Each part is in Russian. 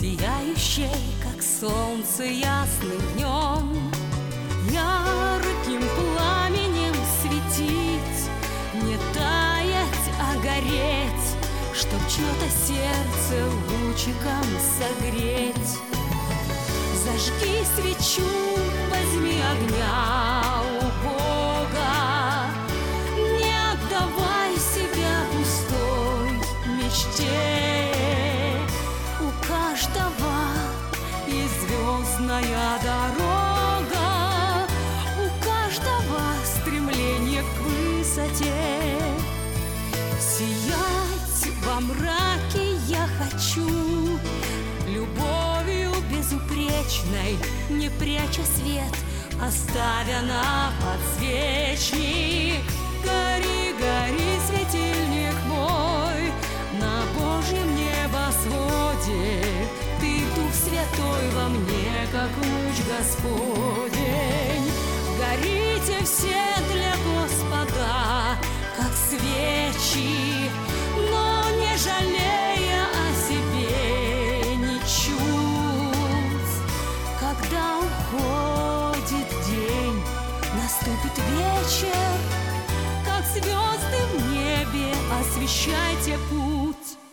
сияющей, как солнце ясным днем, ярким пламенем светить, не таять, а гореть, чтоб чье-то сердце лучиком согреть. Зажги свечу, возьми огня у Бога, не отдавай себя пустой мечте. У каждого есть звездная дорога, у каждого стремление к высоте. Сиять во мраке я хочу, любовью безупречной, не пряча свет, оставя на подсвечник. Гори, гори, светильник мой, на Божьем небосводе. Ты Дух Святой во мне, как луч Господень. Горите все для Господа, как свечи, но не жалея о себе ни чуть. Когда уходит день, наступит вечер, как звезды в небе, освещайте путь.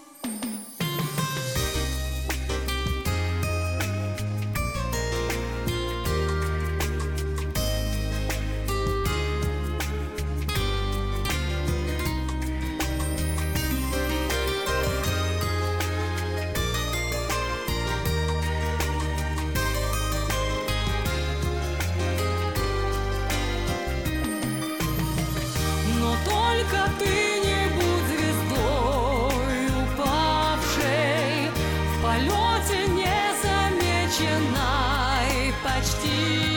Только ты не будь звездой упавшей, в полете незамеченной почти.